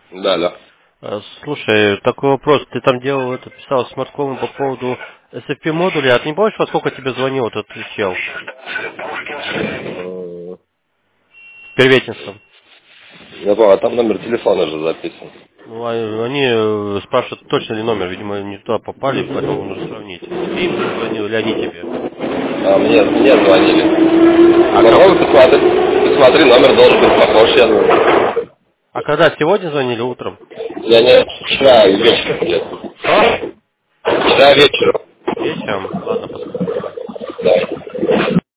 Да, да. Слушай, такой вопрос. Ты там делал это, писал смартком по поводу SFP модуля. А ты не помнишь, во сколько тебе звонил этот чел в Перветинском? Я понял, а там номер телефона же записан. Ну, они спрашивают, точно ли номер. Видимо, не туда попали, поэтому нужно сравнить. Ты им звонил или они тебе? А мне звонили. А, Попробуй посмотри, номер должен быть похож, я думаю. а когда? Сегодня звонили утром? Я не вчера вечером где-то. Что? Вчера вечером. Вечером? Ладно, посмотрю, давай. Да.